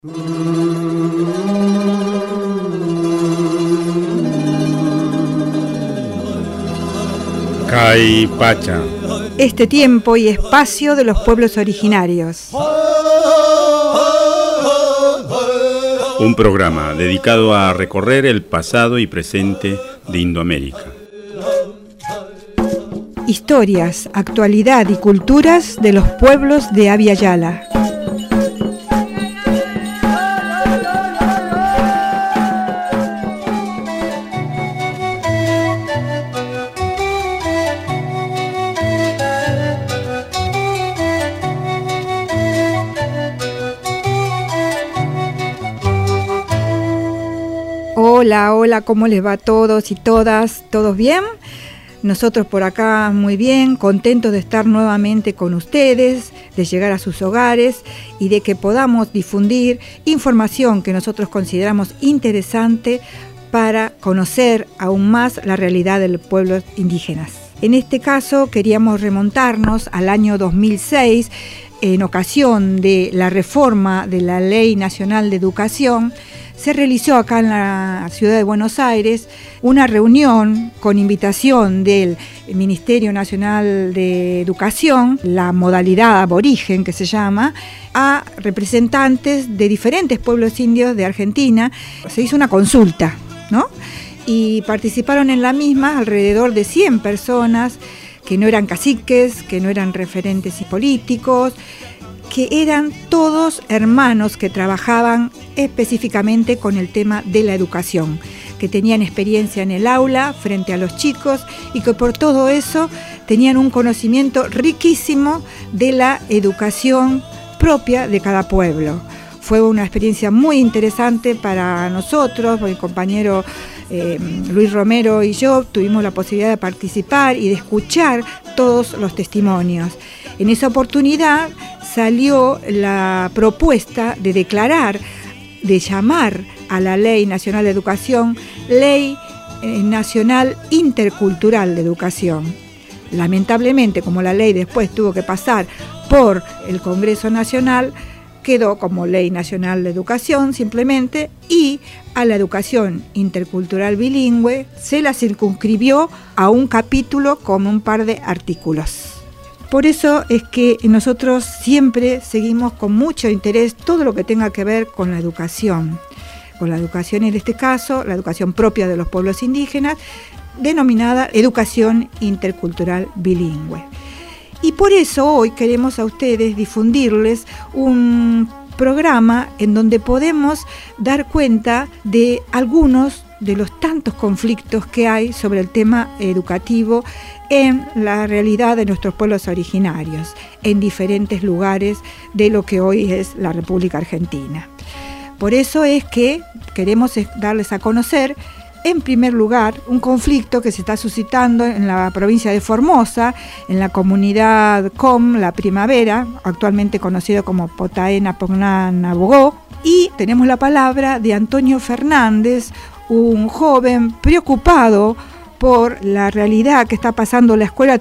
Caipacha. Este tiempo y espacio de los pueblos originarios. Un programa dedicado a recorrer el pasado y presente de Indoamérica. Historias, actualidad y culturas de los pueblos de Abya Yala. Hola, ¿cómo les va a todos y todas? ¿Todos bien? Nosotros por acá muy bien, contentos de estar nuevamente con ustedes, de llegar a sus hogares y de que podamos difundir información que nosotros consideramos interesante para conocer aún más la realidad de los pueblos indígenas. En este caso queríamos remontarnos al año 2006, en ocasión de la reforma de la Ley Nacional de Educación. Se realizó acá en la ciudad de Buenos Aires una reunión con invitación del Ministerio Nacional de Educación, la modalidad aborigen que se llama, a representantes de diferentes pueblos indios de Argentina. Se hizo una consulta, ¿no? Y participaron en la misma alrededor de 100 personas que no eran caciques, que no eran referentes políticos, que eran todos hermanos que trabajaban específicamente con el tema de la educación, que tenían experiencia en el aula frente a los chicos y que por todo eso tenían un conocimiento riquísimo de la educación propia de cada pueblo. Fue una experiencia muy interesante para nosotros, mi compañero Luis Romero y yo tuvimos la posibilidad de participar y de escuchar todos los testimonios. En esa oportunidad salió la propuesta de declarar, de llamar a la Ley Nacional de Educación, Ley Nacional Intercultural de Educación. Lamentablemente, como la ley después tuvo que pasar por el Congreso Nacional, quedó como Ley Nacional de Educación simplemente, y a la educación intercultural bilingüe se la circunscribió a un capítulo con un par de artículos. Por eso es que nosotros siempre seguimos con mucho interés todo lo que tenga que ver con la educación en este caso, la educación propia de los pueblos indígenas, denominada educación intercultural bilingüe. Y por eso hoy queremos a ustedes difundirles un programa en donde podemos dar cuenta de algunos de los tantos conflictos que hay sobre el tema educativo en la realidad de nuestros pueblos originarios, en diferentes lugares de lo que hoy es la República Argentina. Por eso es que queremos darles a conocer, en primer lugar, un conflicto que se está suscitando en la provincia de Formosa, en la comunidad Com, La Primavera, actualmente conocido como Potaena Pogna Bogó, y tenemos la palabra de Antonio Fernández, un joven preocupado por la realidad que está pasando la escuela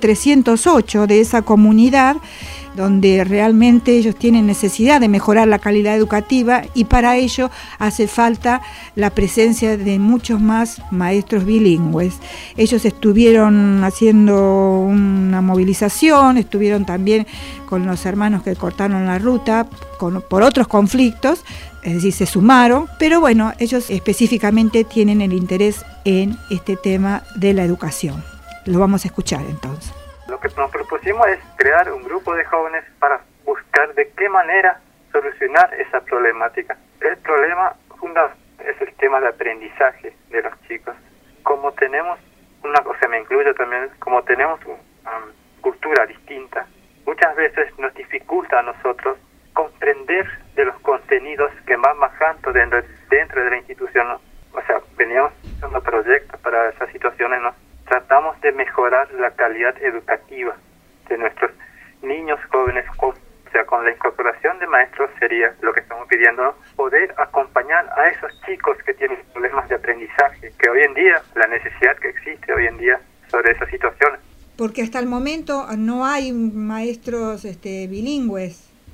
308 de esa comunidad, donde realmente ellos tienen necesidad de mejorar la calidad educativa y para ello hace falta la presencia de muchos más maestros bilingües. Ellos estuvieron haciendo una movilización, estuvieron también con los hermanos que cortaron la ruta por otros conflictos, es decir, se sumaron, pero bueno, ellos específicamente tienen el interés en este tema de la educación. Lo vamos a escuchar entonces. Lo que nos propusimos es crear un grupo de jóvenes para buscar de qué manera solucionar esa problemática. El problema fundamental es el tema de aprendizaje de los chicos. Como tenemos una cosa, me incluyo también, como tenemos una cultura distinta, muchas veces nos dificulta a nosotros comprender de los contenidos que van bajando dentro de la institución, ¿no? O sea, veníamos haciendo proyectos para esas situaciones, ¿no? Tratamos de mejorar la calidad educativa de nuestros niños jóvenes, o sea, con la incorporación de maestros sería lo que estamos pidiendo, ¿no? Poder acompañar a esos chicos que tienen problemas de aprendizaje, que hoy en día, la necesidad que existe hoy en día sobre esas situaciones. Porque hasta el momento no hay maestros bilingües.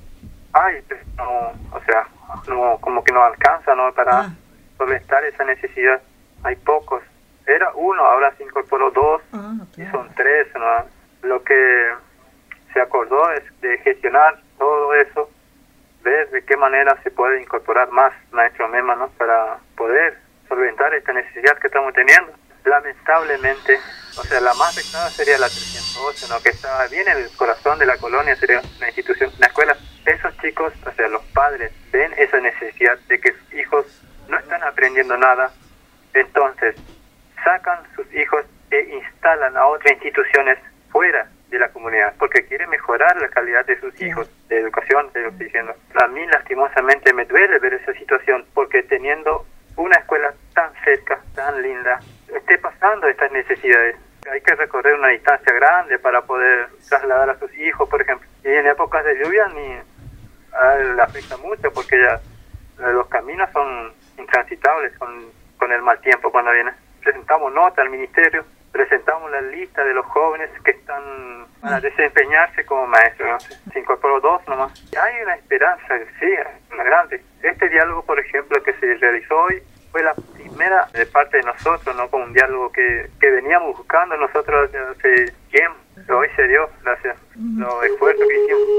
hay, pero no, o sea, no, como que no alcanza, ¿no? Para solventar esa necesidad. Hay pocos. Era uno, ahora se incorporó dos, y son tres, ¿no? Lo que se acordó es de gestionar todo eso, ver de qué manera se puede incorporar más maestros MEMA, ¿no? Para poder solventar esta necesidad que estamos teniendo. Lamentablemente, o sea, la más afectada sería la 308, ¿no? Que está bien en el corazón de la colonia, sería una institución, una escuela. Esos chicos, o sea, los padres ven esa necesidad de que sus hijos no están aprendiendo nada, entonces sacan sus hijos e instalan a otras instituciones fuera de la comunidad, porque quieren mejorar la calidad de sus hijos, de educación, te lo estoy diciendo. A mí lastimosamente me duele ver esa situación, porque teniendo una escuela tan cerca, tan linda, esté pasando estas necesidades. Hay que recorrer una distancia grande para poder trasladar a sus hijos, por ejemplo. Y en épocas de lluvia le afecta mucho, porque ya los caminos son intransitables con el mal tiempo cuando viene. Presentamos nota al ministerio, presentamos la lista de los jóvenes que están para desempeñarse como maestros, ¿no? Se incorporó dos nomás. Hay una esperanza, sí, una grande. Este diálogo, por ejemplo, que se realizó hoy, fue la primera de parte de nosotros, ¿no? Como un diálogo que veníamos buscando nosotros hace tiempo, pero hoy se dio gracias a los esfuerzos que hicimos.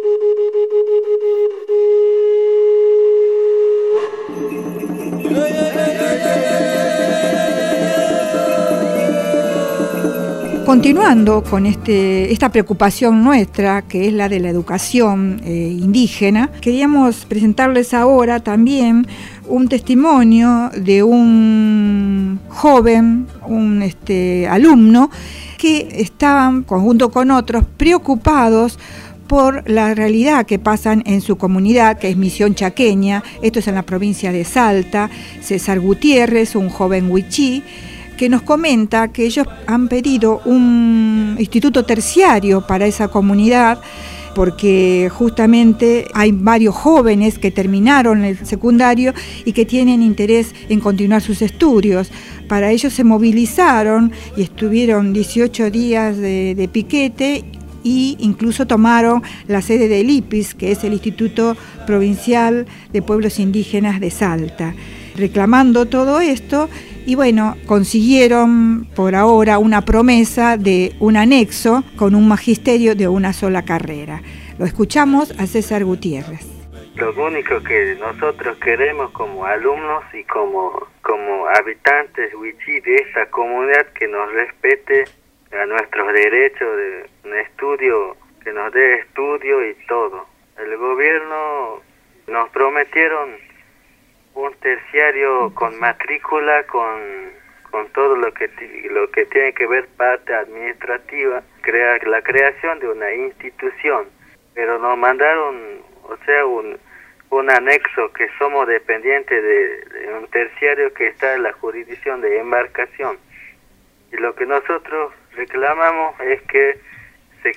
Continuando con esta preocupación nuestra, que es la de la educación indígena, queríamos presentarles ahora también un testimonio de un joven, un alumno, que estaban, junto con otros, preocupados por la realidad que pasan en su comunidad, que es Misión Chaqueña. Esto es en la provincia de Salta. César Gutiérrez, un joven huichí, que nos comenta que ellos han pedido un instituto terciario para esa comunidad, porque justamente hay varios jóvenes que terminaron el secundario y que tienen interés en continuar sus estudios. Para ello se movilizaron y estuvieron 18 días de piquete, e incluso tomaron la sede del IPIS, que es el Instituto Provincial de Pueblos Indígenas de Salta, reclamando todo esto. Y bueno, consiguieron por ahora una promesa de un anexo con un magisterio de una sola carrera. Lo escuchamos a César Gutiérrez. Lo único que nosotros queremos como alumnos y como habitantes huichí de esa comunidad, que nos respete a nuestros derechos de un estudio, que nos dé estudio y todo. El gobierno nos prometieron un terciario con matrícula, con todo lo que tiene que ver parte administrativa, la creación de una institución, pero nos mandaron, o sea, un anexo, que somos dependientes de un terciario que está en la jurisdicción de embarcación. Y lo que nosotros reclamamos es que se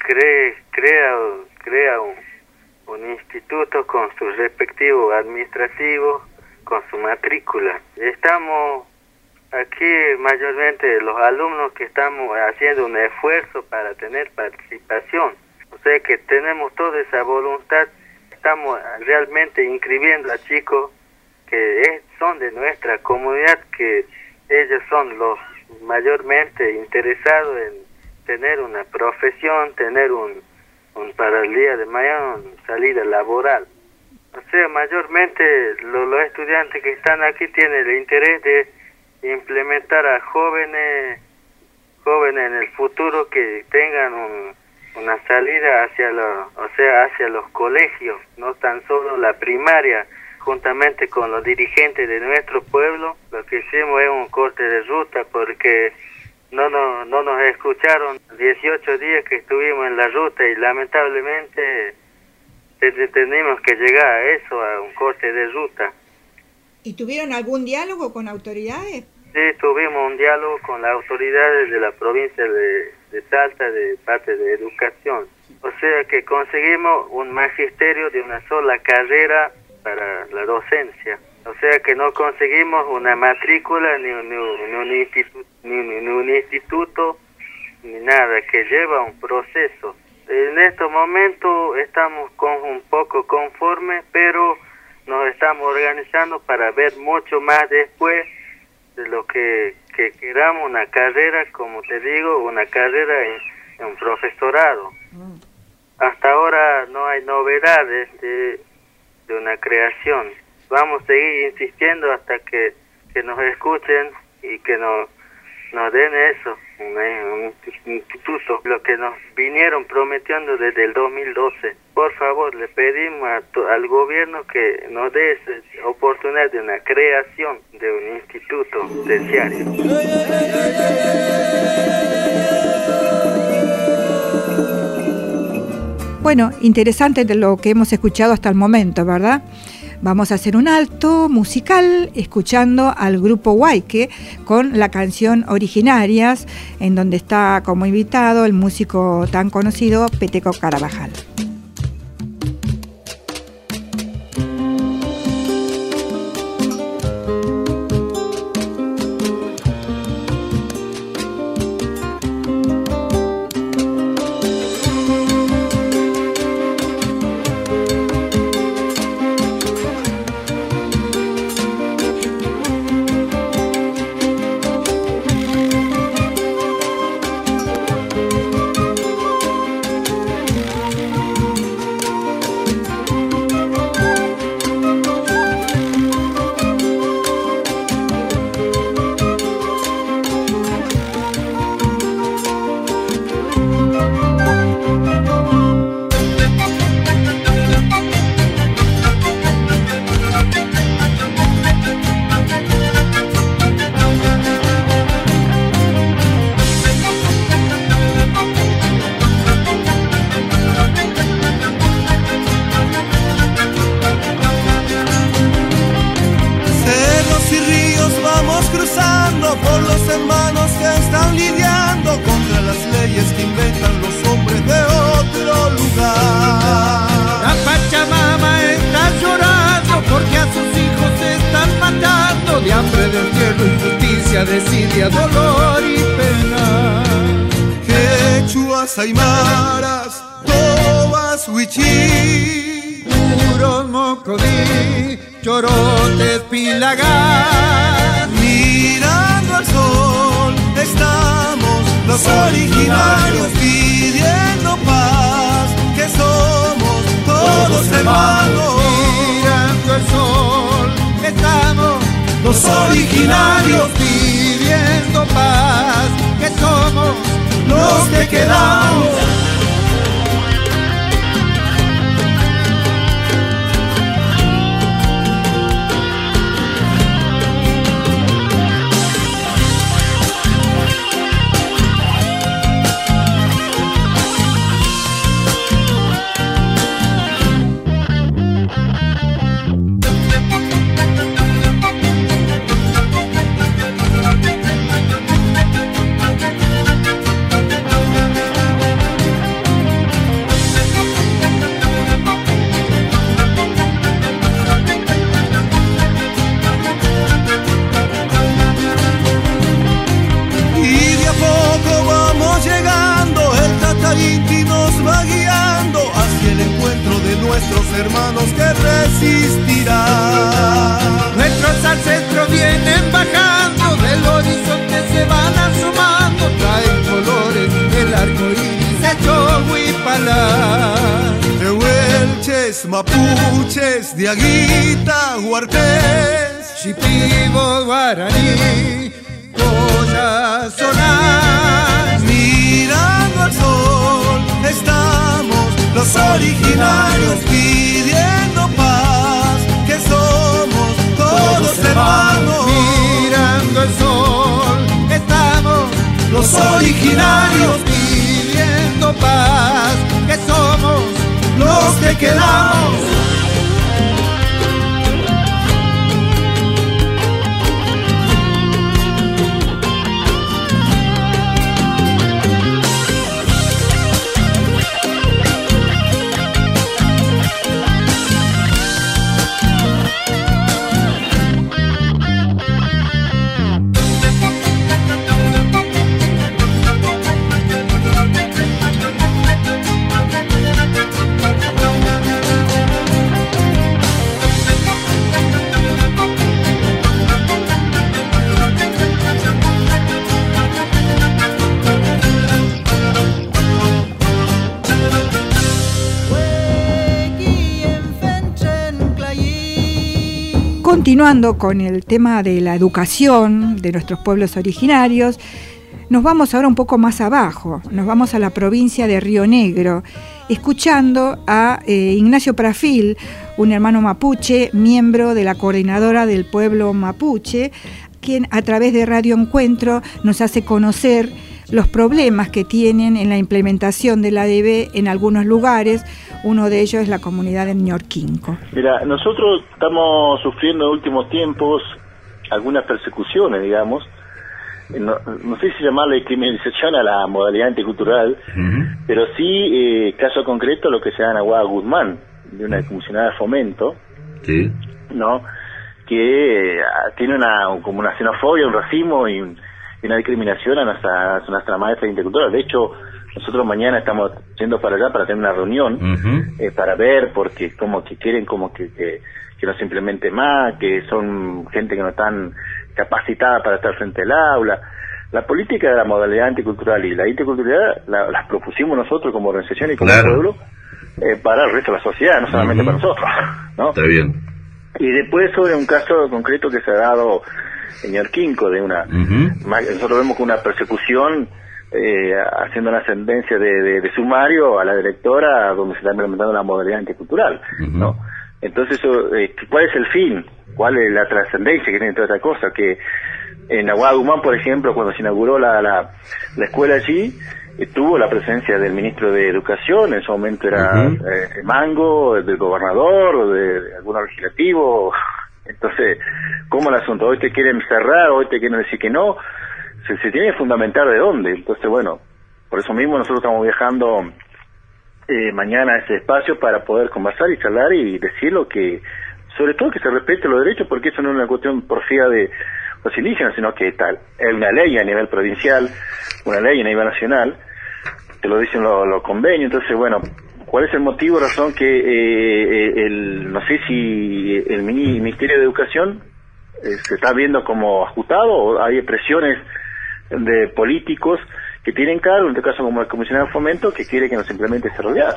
crea un instituto con sus respectivos administrativos, con su matrícula. Estamos aquí mayormente los alumnos que estamos haciendo un esfuerzo para tener participación, o sea que tenemos toda esa voluntad. Estamos realmente inscribiendo a chicos que son de nuestra comunidad, que ellos son los mayormente interesados en tener una profesión, tener para el día de mañana una salida laboral. O sea, mayormente los estudiantes que están aquí tienen el interés de implementar a jóvenes en el futuro, que tengan una salida hacia los colegios, no tan solo la primaria. Juntamente con los dirigentes de nuestro pueblo, lo que hicimos es un corte de ruta, porque no nos escucharon 18 días que estuvimos en la ruta, y lamentablemente tenemos que llegar a eso, a un corte de ruta. ¿Y tuvieron algún diálogo con autoridades? Sí, tuvimos un diálogo con las autoridades de la provincia de Salta, de parte de educación. O sea que conseguimos un magisterio de una sola carrera para la docencia. O sea que no conseguimos una matrícula ni un instituto ni nada, que lleva un proceso. en estos momentos estamos un poco conformes, pero nos estamos organizando para ver mucho más después de lo que queramos, una carrera, como te digo, una carrera en un profesorado. Hasta ahora no hay novedades de una creación. Vamos a seguir insistiendo hasta que nos escuchen y que nos den eso, un instituto, lo que nos vinieron prometiendo desde el 2012. Por favor, le pedimos al gobierno que nos dé esa oportunidad de una creación de un instituto terciario. Bueno, interesante de lo que hemos escuchado hasta el momento, ¿verdad? Vamos a hacer un alto musical escuchando al grupo Huayque con la canción Originarias, en donde está como invitado el músico tan conocido Peteco Carabajal. Desidia, dolor y pena. Quechuas, aymaras, tobas, huichí, puros mocodí, chorotes, pilagar. Mirando al sol, estamos los originarios pidiendo paz, que somos todos hermanos. Mirando el sol, estamos los originarios pidiendo paz, que somos los que quedamos. Inti nos va guiando hacia el encuentro de nuestros hermanos que resistirán. Nuestros ancestros vienen bajando, del horizonte se van asomando, traen colores del arco iris hecho huipalá. Tehuelches, mapuches, diaguita, huarpés, shipibo, guaraní, collazoná. Mirando al sol, estamos los originarios pidiendo paz, que somos todos hermanos. Mirando el sol, estamos los originarios pidiendo paz, que somos los que quedamos. continuando con el tema de la educación de nuestros pueblos originarios, nos vamos ahora un poco más abajo, nos vamos a la provincia de Río Negro, escuchando a Ignacio Prafil, un hermano mapuche, miembro de la coordinadora del pueblo mapuche, quien a través de Radio Encuentro nos hace conocer los problemas que tienen en la implementación de la ADB en algunos lugares. Uno de ellos es la comunidad de Ñorquinco. Mira, nosotros estamos sufriendo en últimos tiempos algunas persecuciones, digamos. No sé si llamarle criminalización a la modalidad anticultural, pero sí, caso concreto, lo que se da en Aguada Guzmán, de una comisionada de fomento, ¿no? Que tiene como una xenofobia, un racismo y una discriminación a nuestra maestra intercultural. De hecho, nosotros mañana estamos yendo para allá para tener una reunión, para ver, porque como que quieren que no se implemente más, que son gente que no están capacitada para estar frente al aula. La política de la modalidad anticultural y la interculturalidad las propusimos nosotros como organización y como pueblo para el resto de la sociedad, no solamente para nosotros, ¿no? Está bien. Y después sobre un caso concreto que se ha dado en Ñorquinco, de nosotros vemos que una persecución haciendo una sentencia de sumario a la directora donde se está implementando la modalidad anticultural, ¿no? Entonces, ¿cuál es el fin? ¿Cuál es la trascendencia que tiene toda esta cosa? Que en Aguada Guzmán, por ejemplo, cuando se inauguró la escuela allí, tuvo la presencia del ministro de Educación, en su momento era Mango, del gobernador, o de algún legislativo. Entonces, ¿cómo el asunto? Hoy te quieren cerrar, hoy te quieren decir que no. Se tiene que fundamentar de dónde. Entonces, bueno, por eso mismo nosotros estamos viajando mañana a ese espacio para poder conversar y charlar y decir lo que, sobre todo que se respete los derechos, porque eso no es una cuestión porfía de los indígenas, sino que tal, es una ley a nivel provincial, una ley a nivel nacional, te lo dicen los convenios. Entonces, bueno, ¿cuál es el motivo, razón que no sé si el Ministerio de Educación se está viendo como ajustado o hay presiones de políticos que tienen cargo, en este caso como el comisionado de fomento, que quiere que nos implemente ese rodeado?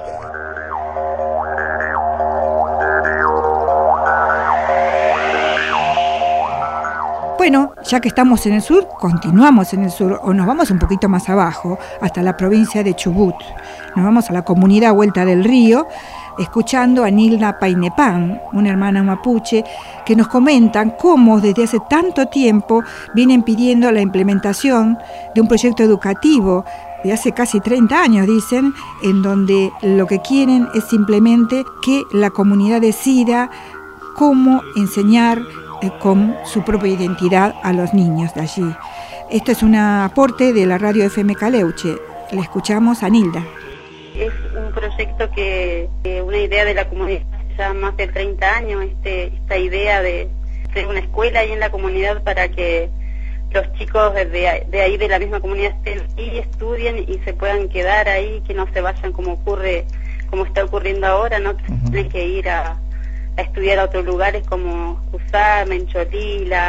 Bueno, ya que estamos en el sur, continuamos en el sur, o nos vamos un poquito más abajo, hasta la provincia de Chubut. Nos vamos a la comunidad Vuelta del Río, escuchando a Nilda Painepan, una hermana mapuche, que nos comentan cómo desde hace tanto tiempo vienen pidiendo la implementación de un proyecto educativo de hace casi 30 años, dicen, en donde lo que quieren es simplemente que la comunidad decida cómo enseñar con su propia identidad a los niños de allí. Esto es un aporte de la radio FM Caleuche. Le escuchamos a Nilda. Es un proyecto una idea de la comunidad ya más de 30 años, esta idea de hacer una escuela ahí en la comunidad para que los chicos de ahí de la misma comunidad estén ahí, estudien y se puedan quedar ahí, que no se vayan como está ocurriendo ahora, ¿no? Que tienen que ir a estudiar a otros lugares como Cusá, Mencholila,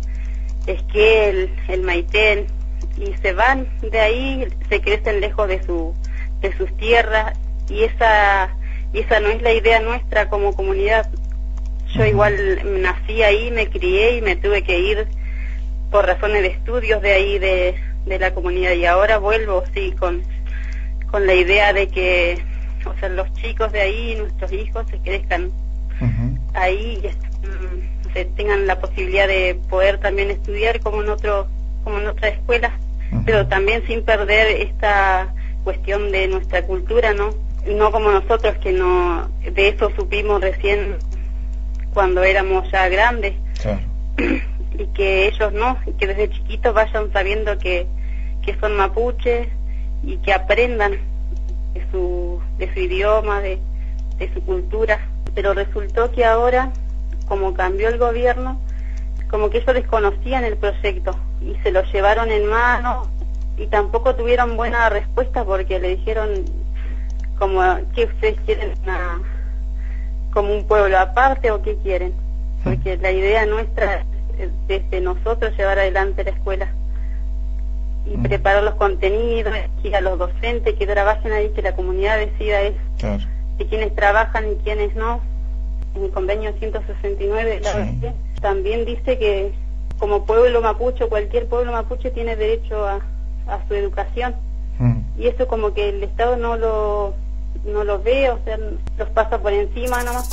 Esquel, el Maitén, y se van de ahí, se crecen lejos de sus tierras, y esa no es la idea nuestra como comunidad. Yo igual nací ahí, me crié y me tuve que ir por razones de estudios de ahí de la comunidad, y ahora vuelvo sí con la idea de que, o sea, los chicos de ahí, nuestros hijos, se crezcan ahí y tengan la posibilidad de poder también estudiar como en otra escuela, pero también sin perder esta cuestión de nuestra cultura, no como nosotros, que no, de eso supimos recién cuando éramos ya grandes. Claro. Y que ellos no, y que desde chiquitos vayan sabiendo que son mapuches y que aprendan de su idioma, de su cultura. Pero resultó que ahora, como cambió el gobierno, como que ellos desconocían el proyecto y se lo llevaron en mano y tampoco tuvieron buena respuesta, porque le dijeron como que ustedes quieren como un pueblo aparte o qué quieren, porque la idea nuestra es desde nosotros llevar adelante la escuela y preparar los contenidos, y a los docentes que trabajen ahí, que la comunidad decida eso. Claro. De quienes trabajan y quienes no, el convenio 169 de la OIT, también dice que como pueblo mapuche, cualquier pueblo mapuche tiene derecho a su educación. Y eso como que el Estado no lo ve, o sea, los pasa por encima nomás.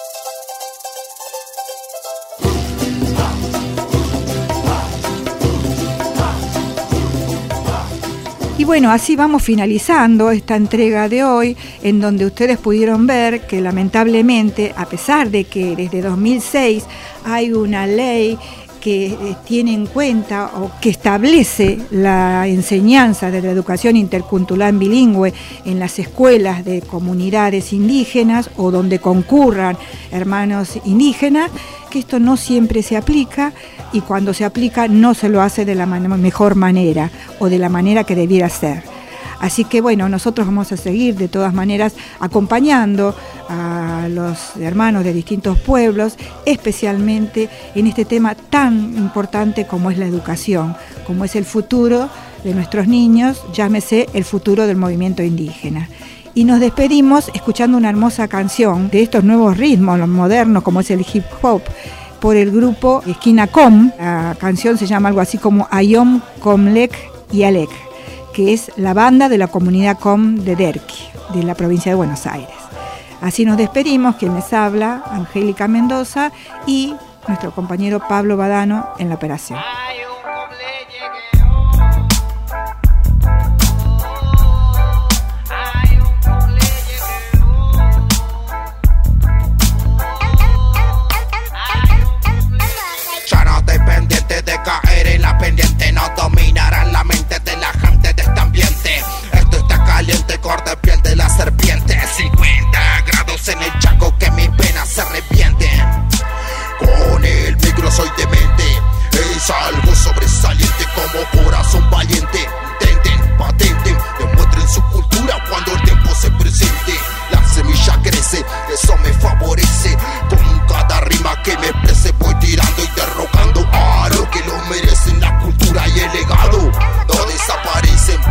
Y bueno, así vamos finalizando esta entrega de hoy, en donde ustedes pudieron ver que lamentablemente, a pesar de que desde 2006 hay una ley que tiene en cuenta o que establece la enseñanza de la educación intercultural bilingüe en las escuelas de comunidades indígenas o donde concurran hermanos indígenas, que esto no siempre se aplica, y cuando se aplica no se lo hace de la mejor manera o de la manera que debiera ser. Así que bueno, nosotros vamos a seguir de todas maneras acompañando a los hermanos de distintos pueblos, especialmente en este tema tan importante como es la educación, como es el futuro de nuestros niños, llámese el futuro del movimiento indígena. Y nos despedimos escuchando una hermosa canción de estos nuevos ritmos, los modernos, como es el hip hop, por el grupo Esquina Com. La canción se llama algo así como Ayom Comlec y Alec, que es la banda de la comunidad Com de Derqui, de la provincia de Buenos Aires. Así nos despedimos, quien les habla, Angélica Mendoza, y nuestro compañero Pablo Badano en la operación. Ya no estoy pendiente de caer en la pendiente, no dominarán la mente de la gente de este ambiente. Esto está caliente, corta piel de la serpiente. 50 grados en el Chaco, que mis venas se arrepienten. Con el micro soy demente, es algo sobresaliente como corazón valiente. Intenten, patenten, demuestren su cultura cuando el tiempo se presente. La semilla crece, eso me favorece. Con cada rima que me exprese voy tirando y derrocando a lo que lo merecen. La cultura y el legado no desaparecen.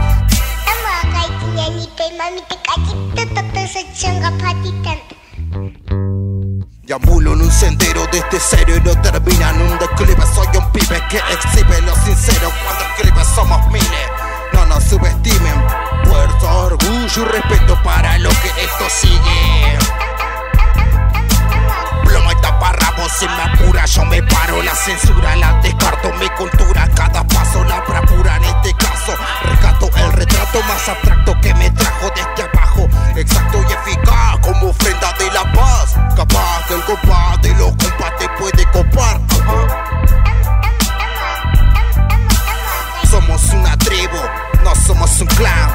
Deambulo en un sendero desde cero y no termina en un declive. Soy un pibe que exhibe lo sincero. Cuando escribe somos miles, no nos subestimen. Fuerza, orgullo y respeto para lo que esto sigue. Ploma y taparrabos, si me apura yo me paro. La censura la descarto, mi cultura cada paso la bravura. En este caso rescato el retrato más abstracto que me trajo desde abajo. Exacto y eficaz como ofrenda de la paz. Capaz que el compás de los compas te puede copar. Somos una tribu, no somos un clan.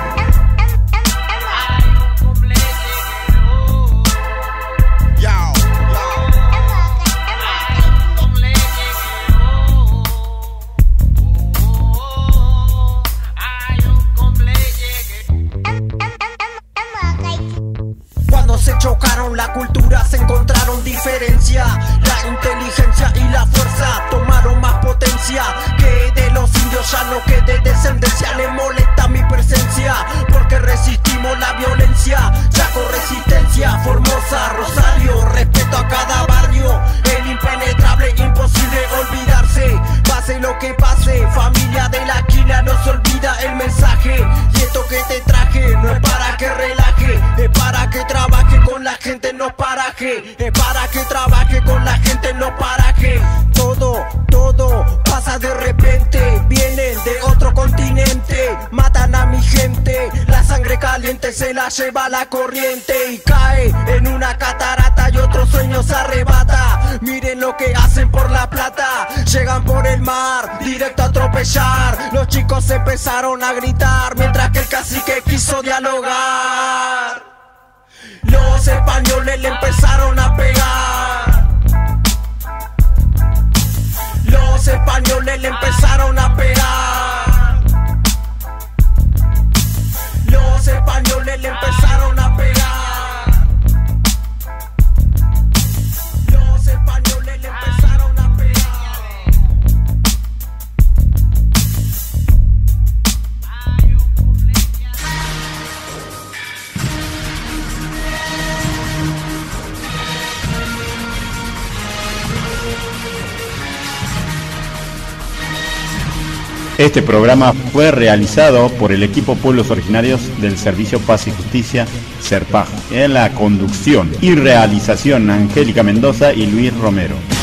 Se chocaron la cultura, se encontraron diferencia. La inteligencia y la fuerza tomaron más potencia. Que de los indios ya no quede descendencia. Le molesta mi presencia porque resistimos la violencia. Chaco resistencia, Formosa, Rosario, respeto a cada barrio. El impenetrable, imposible olvidarse. Pase lo que pase, familia de la esquina, no se olvida el mensaje. Y esto que te traje no es para que relaje, es para que trabaje con la gente en los parajes. Es para que trabaje con la gente en los parajes. Todo pasa de repente. Vienen de otro continente, matan a mi gente. La sangre caliente se la lleva la corriente y cae en una catarata y otro sueño se arrebata. Miren lo que hacen por la plata. Llegan por el mar, directo a atropellar. Los chicos empezaron a gritar mientras que el cacique quiso dialogar. Los españoles le empezaron a pegar. Los españoles le empezaron a pegar. Los españoles le empezaron a pegar. Los españoles le empezaron a pegar. Este programa fue realizado por el equipo Pueblos Originarios del Servicio Paz y Justicia, SERPAJ, en la conducción y realización Angélica Mendoza y Luis Romero.